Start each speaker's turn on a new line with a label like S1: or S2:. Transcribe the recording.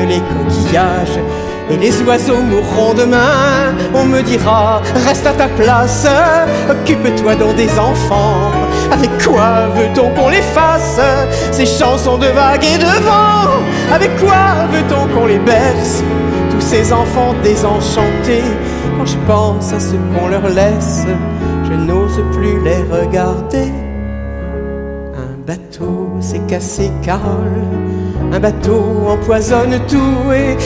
S1: les coquillages et les oiseaux mourront demain. On me dira, reste à ta place, occupe-toi donc des enfants. Avec quoi veut-on qu'on les fasse, ces chansons de vagues et de vent? Avec quoi veut-on qu'on les berce, tous ces enfants désenchantés? Quand je pense à ce qu'on leur laisse, je n'ose plus les regarder. Un bateau s'est cassé, Carole, un bateau empoisonne tout et